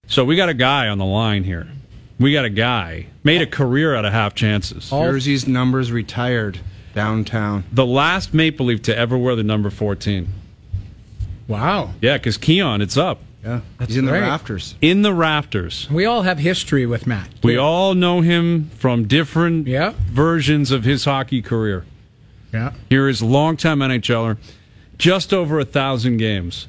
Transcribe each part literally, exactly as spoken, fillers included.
So we got a guy on the line here. We got a guy. Made a career out of half chances. Jersey's numbers retired downtown. The last Maple Leaf to ever wear the number fourteen. Wow. Yeah, because Keon, it's up. Yeah, That's he's in the great. rafters. In the rafters. We all have history with Matt. We all know him from different Yeah. versions of his hockey career. Yeah. Here is longtime N H L er, just over a thousand games.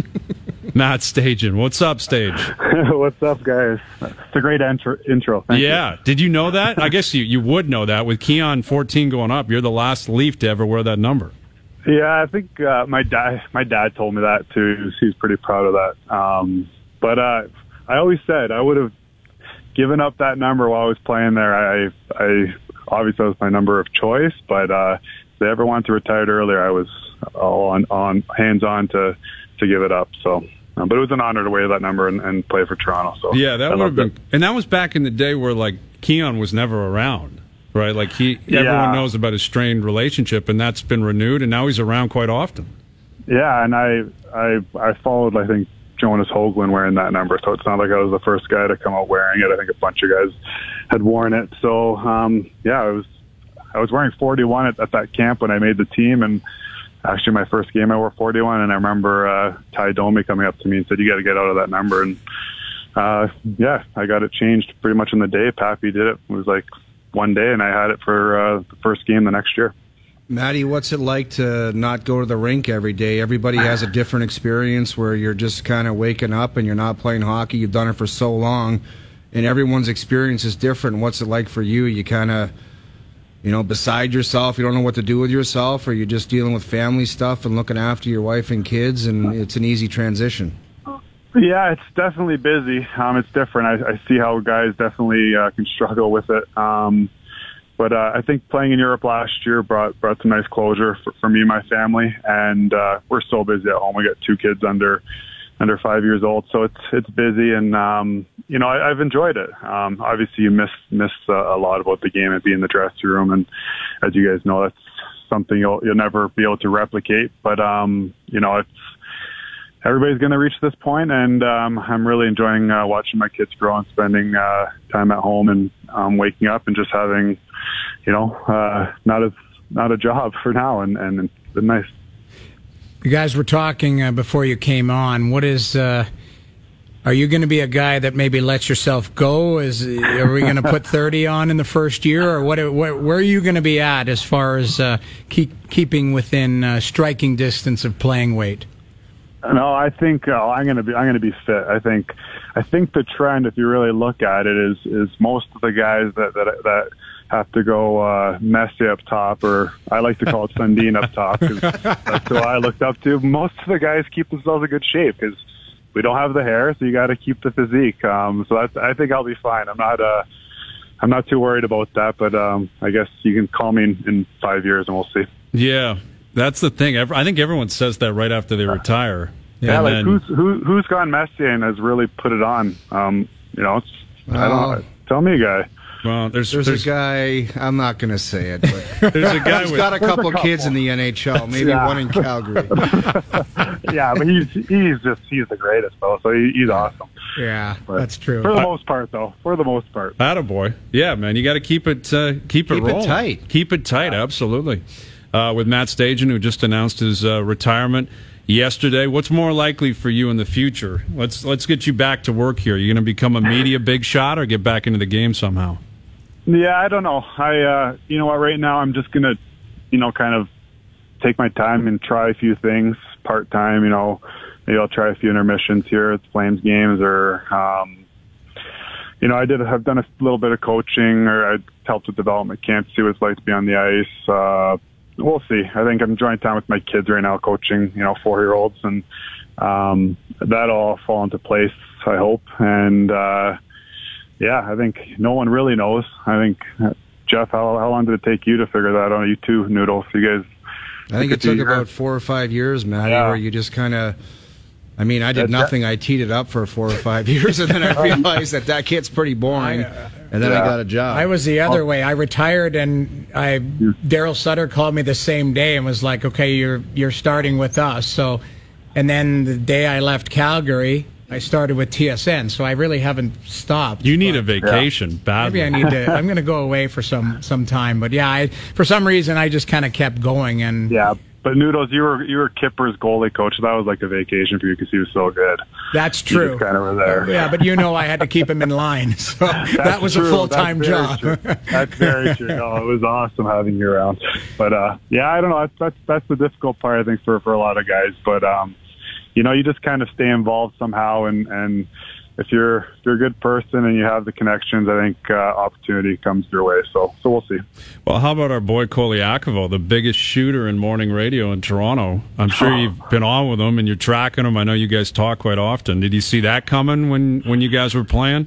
Matt Stajan. What's up, Stage? What's up, guys? It's a great intro. intro. Thank yeah. you. Did you know that? I guess you, you would know that. With Keon fourteen going up, you're the last Leaf to ever wear that number. Yeah, I think uh, my dad my dad told me that, too. He's pretty proud of that. Um, but uh, I always said I would have given up that number while I was playing there. I, I obviously that was my number of choice, but uh, if they ever wanted to retire it earlier, I was all on, on hands-on to, to give it up. So, um, but it was an honor to wear that number and, and play for Toronto. So yeah, that I would have been, it. and that was back in the day where like Keon was never around, right? Like he, Yeah. everyone knows about his strained relationship, and that's been renewed, and now he's around quite often. Yeah, and I I I followed, I think, Jonas Hoagland wearing that number, so it's not like I was the first guy to come out wearing it. I think a bunch of guys had worn it. So um, yeah, I was I was wearing forty-one at, at that camp when I made the team, and actually my first game I wore forty-one, and I remember uh, Ty Domi coming up to me and said, "You got to get out of that number." And uh, yeah, I got it changed pretty much in the day. Pappy did it. It was like one day, and I had it for uh, the first game the next year. Matty, what's it like to not go to the rink every day? Everybody has a different experience where you're just kind of waking up and you're not playing hockey. You've done it for so long, and everyone's experience is different. What's it like for you? You kind of, you know, beside yourself, you don't know what to do with yourself, or you're just dealing with family stuff and looking after your wife and kids, and it's an easy transition. Yeah, it's definitely busy. Um, it's different. I, I see how guys definitely uh, can struggle with it. Um, But uh, I think playing in Europe last year brought brought some nice closure for, for me and my family. And uh, we're so busy at home. We got two kids under under five years old, so it's it's busy. And um, you know, I, I've enjoyed it. Um, obviously, you miss miss uh, a lot about the game and being in the dressing room. And as you guys know, that's something you'll you'll never be able to replicate. But um, you know, it's everybody's going to reach this point, and um, I'm really enjoying uh, watching my kids grow and spending uh, time at home and um, waking up and just having, you know, uh, not a not a job for now, and, and it's been nice. You guys were talking uh, before you came on. What is? Uh, are you going to be a guy that maybe lets yourself go? Is are we going to put thirty on in the first year, or what? what where are you going to be at as far as uh, keep keeping within uh, striking distance of playing weight? No, I think uh, I'm going to be I'm going to be fit. I think I think the trend, if you really look at it, is is most of the guys that that that have to go uh, messy up top, or I like to call it Sundin up top, because that's who I looked up to. Most of the guys keep themselves in good shape because we don't have the hair, so you got to keep the physique. Um, so that's, I think I'll be fine. I'm not uh, I'm not too worried about that, but um, I guess you can call me in, in five years and we'll see. Yeah. That's the thing. I think everyone says that right after they retire. Yeah, and like then, who's who, who's gone messy and has really put it on? Um, you know, it's, I don't know. Tell me, a guy. Well, there's There's, there's, a guy, I'm not going to say it, but there's a guy he's with got a couple a couple. kids in the N H L, maybe Yeah. one in Calgary. Yeah, but he's he's just he's the greatest though. So he, he's awesome. Yeah, But that's true. For the most part, though. For the most part. attaboy. Yeah, man, you got to keep it uh, keep it Keep it rolling. tight. Keep it tight. Absolutely. Uh, with Matt Stajan, who just announced his uh, retirement yesterday. What's more likely for you in the future? Let's let's get you back to work here. You're going to become a media big shot, or get back into the game somehow? Yeah, I don't know. I uh, you know what? Right now, I'm just gonna, you know, kind of take my time and try a few things part time. You know, maybe I'll try a few intermissions here at the Flames games, or um, you know, I did have done a little bit of coaching, or I helped with development camp, see what it's like to be on the ice. Uh, we'll see. I think I'm enjoying time with my kids right now, coaching, you know, four-year-olds, and um, that'll all fall into place, I hope. And uh, yeah, I think no one really knows. I think, uh, Jeff, how, how long did it take you to figure that out? You too, Noodle. So you guys. I think it took years. about four or five years, Matty, Yeah. where you just kind of, I mean, I did That- nothing. I teed it up for four or five years, and then I realized that that kid's pretty boring, and then I Yeah. got a job. I was the other way. I retired, and I Daryl Sutter called me the same day and was like, "Okay, you're you're starting with us." So, and then the day I left Calgary, I started with T S N, so I really haven't stopped. You need a vacation, yeah. badly. Maybe I need to. I'm going to go away for some some time. But yeah, I, for some reason, I just kind of kept going. And yeah, but Noodles, you were you were Kipper's goalie coach. So that was like a vacation for you because he was so good. That's true. You just kind of were there. Yeah, but you know, I had to keep him in line, so that was true. a full time job. True. That's very true. No, it was awesome having you around. But uh, yeah, I don't know. That's, that's that's the difficult part, I think, for for a lot of guys. But um, you know, you just kind of stay involved somehow, and and. If you're if you're a good person and you have the connections, I think uh, opportunity comes your way. So so we'll see. Well, how about our boy Koliakovo, the biggest shooter in morning radio in Toronto? I'm sure you've been on with him and you're tracking him. I know you guys talk quite often. Did you see that coming when, when you guys were playing?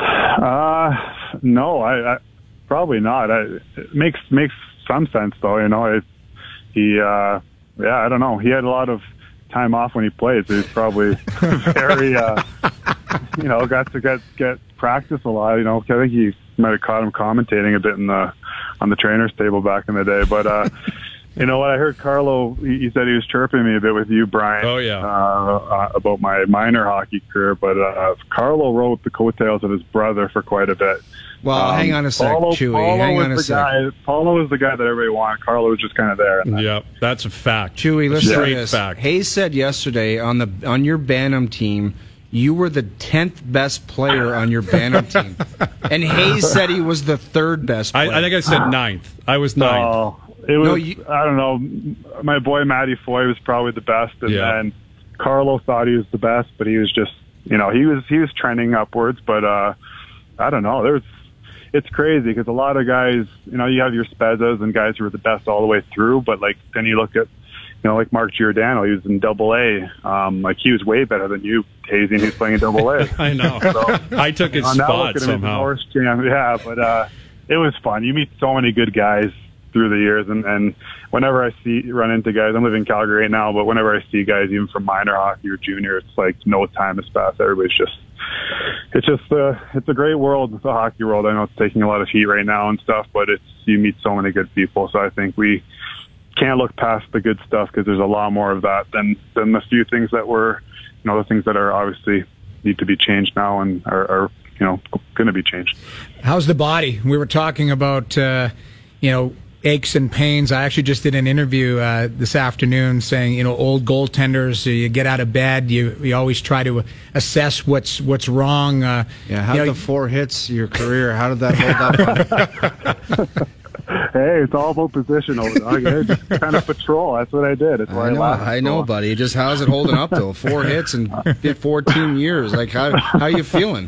Uh, no, I, I probably not. I, it makes makes some sense though. You know, it, he uh, yeah, I don't know. He had a lot of time off when he played, so he's probably very. Uh, You know, got to get get practice a lot. You know, I think you might have caught him commentating a bit in the on the trainer's table back in the day. But uh, you know what? I heard Carlo. He, he said he was chirping me a bit with you, Brian. Oh yeah. Uh, uh, about my minor hockey career, but uh, Carlo rode the coattails of his brother for quite a bit. Well, um, hang on a sec, Paulo, Chewy. Paulo hang was on a the sec. Guy, Paulo was the guy that everybody wanted. Carlo was just kind of there. Yeah, that's a fact. Chewy, listen to Straight this. fact. Hayes said yesterday on the on your Bantam team, you were the tenth best player on your Bantam team. And Hayes said he was the third best player. I, I think I said ninth. I was ninth. No, it was, No, you- I don't know. My boy Matty Foy was probably the best, and Yeah. then Carlo thought he was the best, but he was just, you know, he was he was trending upwards. But uh, I don't know. There's, it's crazy because a lot of guys, you know, you have your Spezzas and guys who were the best all the way through, but like then you look at, you know, like Mark Giordano, he was in Double A. Um, like he was way better than you, Hazy, and he was playing in Double A. I know. So, I took his you know, now spot look at him as somehow. Norris Jam. Yeah, but uh, it was fun. You meet so many good guys through the years, and, and whenever I see run into guys, I'm living in Calgary right now, but whenever I see guys even from minor hockey or junior, it's like no time has passed. Everybody's just, it's just, uh, it's a great world, the hockey world. I know it's taking a lot of heat right now and stuff, but it's you meet so many good people. So I think we can't look past the good stuff because there's a lot more of that than than the few things that were, you know, the things that are obviously need to be changed now and are, are you know, going to be changed. How's the body? We were talking about, uh, you know, aches and pains. I actually just did an interview uh, this afternoon saying, you know, old goaltenders, you get out of bed, you you always try to assess what's what's wrong. Uh, yeah, how you did know, the four hits your career? How did that hold up? Hey, it's all about position, old dog. Hey, just kind of patrol. That's what I did. That's why I I, know, laughed. I know, buddy. Just how's it holding up though? Four hits in fourteen years. Like how how you feeling?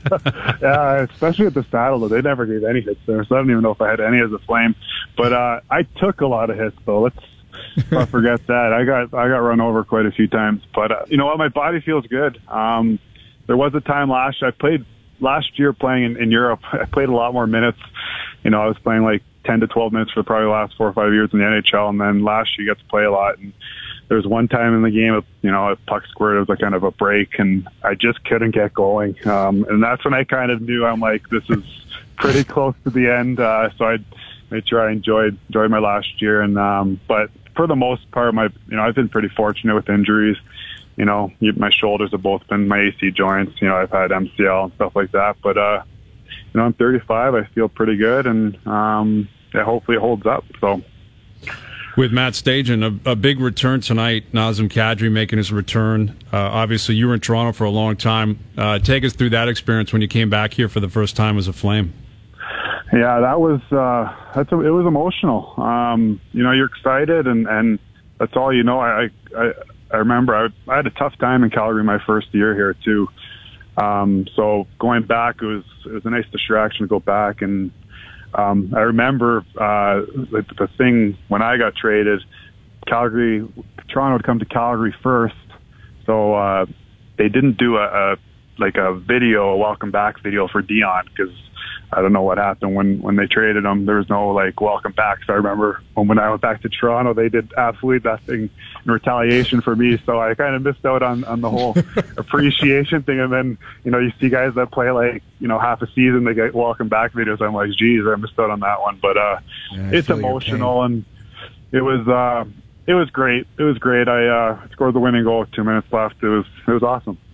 Yeah, especially at the Saddle, though. They never gave any hits there, so I don't even know if I had any as a Flame. But uh, I took a lot of hits, though. Let's not forget that. I got I got run over quite a few times. But uh, you know what? My body feels good. Um, there was a time last year. I played last year playing in, in Europe. I played a lot more minutes. You know, I was playing like ten to twelve minutes for probably the last four or five years in the N H L, and then last year you got to play a lot. And there was one time in the game, you know, a puck squirt, it was like kind of a break, and I just couldn't get going. Um, and that's when I kind of knew I'm like, this is pretty close to the end. Uh, so I made sure I enjoyed enjoyed my last year. And um, but for the most part, my you know, I've been pretty fortunate with injuries. You know, my shoulders have both been my A C joints. You know, I've had M C L and stuff like that. But uh, you know, I'm thirty-five. I feel pretty good, and um, yeah, hopefully it holds up. So. With Matt Stajan, a, a big return tonight. Nazem Kadri making his return. Uh, obviously, you were in Toronto for a long time. Uh, take us through that experience when you came back here for the first time as a Flame. Yeah, that was uh, that's a, it was emotional. Um, you know, you're excited, and, and that's all you know. I I, I remember I, I had a tough time in Calgary my first year here too. Um, so going back, it was it was a nice distraction to go back. And um, I remember uh, the, the thing when I got traded, Calgary, Toronto would come to Calgary first, so uh, they didn't do a, a like a video, a welcome back video for Dion because I don't know what happened when when they traded him. There was no like welcome back. So I remember when, when I went back to Toronto, they did absolutely nothing in retaliation for me. So I kind of missed out on on the whole appreciation thing. And then you know you see guys that play like you know half a season, they get welcome back videos. I'm like, geez, I missed out on that one. But uh, Yeah, it's emotional, and it was uh, it was great. It was great. I uh, scored the winning goal with two minutes left. It was it was awesome.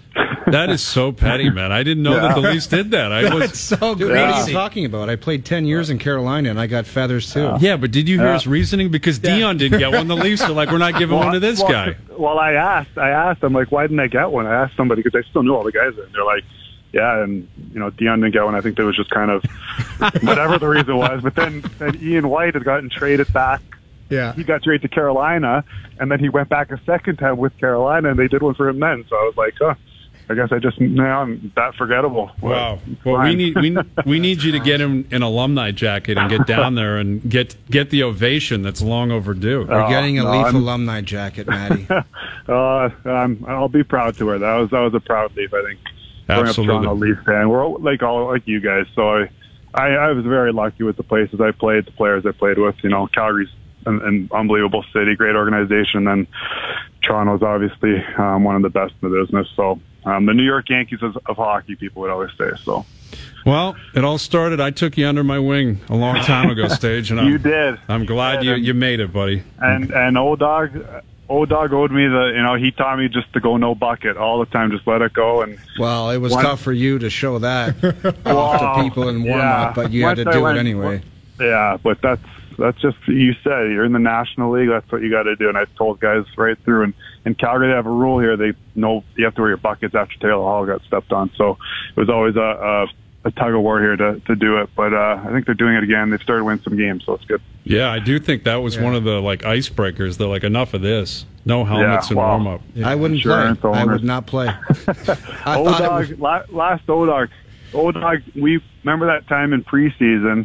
That is so petty, man. I didn't know Yeah. that the Leafs did that. I was That's so Dude, what are crazy. you talking about? I played ten years in Carolina, and I got feathers, too. Yeah, but did you hear Yeah. his reasoning? Because Dion didn't get one. The Leafs are like, we're not giving one to this well, guy. Well, I asked. I asked. I'm like, why didn't I get one? I asked somebody because I still knew all the guys there. And they're like, yeah, and you know, Dion didn't get one. I think that was just kind of whatever the reason was. But then, then Ian White had gotten traded back. Yeah. He got traded to Carolina, and then he went back a second time with Carolina, and they did one for him then. So I was like, oh, I guess I just now I'm that forgettable. Wow. It's Well, we fine. need we we need you to get him an alumni jacket and get down there and get get the ovation that's long overdue. We're getting a no, Leaf I'm- alumni jacket, Matty. Uh, um, I'll be proud to wear that. That was that was a proud Leaf, I think. Growing up Absolutely. Toronto Leaf fan. We're all, like all like you guys, so I, I I was very lucky with the places I played, the players I played with. You know, Calgary's an, an unbelievable city, great organization, and Toronto's obviously um, one of the best in the business. So um, the New York Yankees of, of hockey, people would always say. So Well, it all started. I took you under my wing a long time ago, Stage, and I'm, you did, I'm glad you, And- you made it, buddy. and and old dog. Old dog owed me the, you know, he taught me just to go no bucket all the time, just let it go. And Well, it was One- tough for you to show that off Wow. to people in warm Yeah. up, but you had Once to I do went- it anyway. Yeah, but that's that's just you said you're in the National League. That's what you got to do. And I told guys right through. And in Calgary, they have a rule here. They know you have to wear your buckets after Taylor Hall got stepped on. So it was always a, a, a tug of war here to, to do it. But uh, I think they're doing it again. They've started winning some games, so it's good. Yeah, I do think that was one of the like icebreakers. They're like, enough of this. No helmets Yeah, and wow. warm up. I wouldn't Insurance play. I owners. would not play. I O thought it Dog, was- la- last O Dog, O Dog. We remember that time in preseason.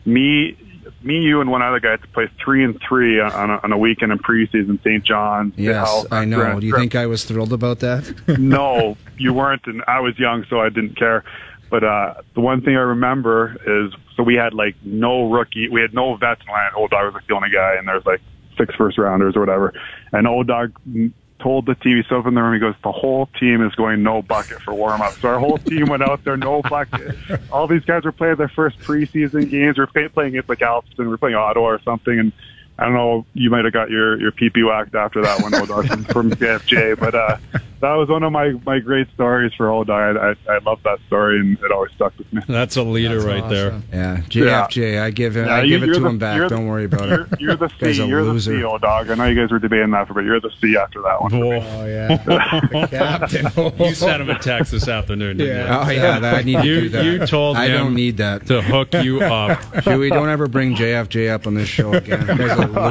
Me, me, you, and one other guy to play three and three on a, on a weekend in preseason. Saint John's. Yes, Halifax, I know. Grand- Do you think I was thrilled about that? No, you weren't, and I was young, so I didn't care. But uh, the one thing I remember is, so we had like no rookie, we had no vets in line. Old Dog was like the only guy, and there's like six first rounders or whatever. And Old Dog told the T V stuff in the room, he goes, the whole team is going no bucket for warm up. So our whole team went out there, no bucket. All these guys were playing their first preseason games. We're play- playing against like Alston, we're playing Ottawa or something, and I don't know, you might have got your, your pee-pee whacked after that one, Old Dog, from, from J F J. But uh, that was one of my, my great stories for Old Dog. I, I, I love that story, and it always stuck with me. That's a leader That's right there. awesome. Yeah, J F J. I give him. Yeah, I you- give it you're to the- him back. you're the- Don't worry about You're, it. you're the Guy's C. a You're the loser. C, Old Dog. I know you guys were debating that, but you're the C after that one. Whoa. Oh, yeah. The captain. You sent him a text this afternoon, didn't Yeah. Oh yeah, that, I need you? to do You, that. you told I him don't need that. to hook you up. Joey, don't ever bring J F J up on this show again. That guy's a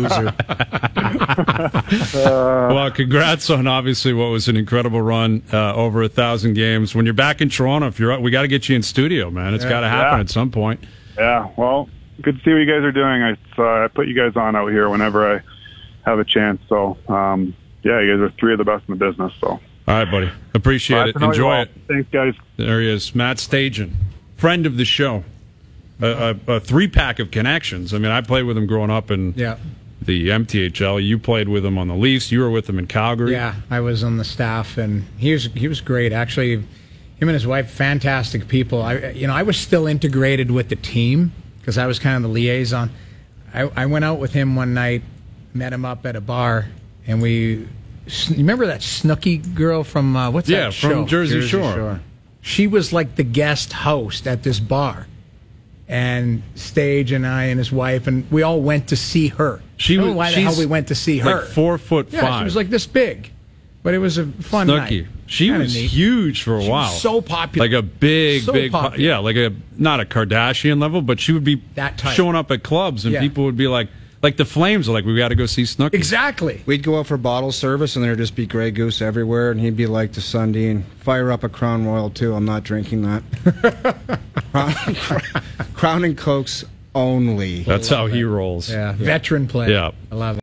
loser. Well, congrats on obviously what was an incredible run, uh, over a thousand games. When you're back in Toronto, if you're up, we got to get you in studio, man. It's got to happen Yeah. at some point. Yeah, well, good to see what you guys are doing. I, so I put you guys on out here whenever I have a chance. So, um, yeah, you guys are three of the best in the business. So, All right, buddy. Appreciate Glad it. to know you Enjoy all. it. Thanks, guys. There he is, Matt Stajan, friend of the show. A, a, a three pack of connections. I mean, I played with him growing up in Yeah. the M T H L. You played with him on the Leafs. You were with him in Calgary. Yeah, I was on the staff, and he was he was great. Actually, him and his wife, fantastic people. I you know I was still integrated with the team because I was kind of the liaison. I, I went out with him one night, met him up at a bar, and we. You remember that Snooki girl from uh, what's Yeah, that from show? Jersey Shore. She was like the guest host at this bar, and Stage and I and his wife, and we all went to see her. She I don't know was- why the hell she's we went to see her. Like four foot Yeah, five. she was like this big, but it was a fun Snooki. night. She Kinda was neat. huge for a She while. was so popular. Like a big, So big, po- popular. yeah, like a not a Kardashian level, but she would be That type. showing up at clubs, and Yeah. people would be like, like the Flames are like, we got to go see Snooki. Exactly. We'd go out for bottle service, and there'd just be Grey Goose everywhere, and he'd be like to Sundin, fire up a Crown Royal, too. I'm not drinking that. Crown, Crown and Cokes only. That's how he rolls. Yeah, veteran player. Yeah. I love it.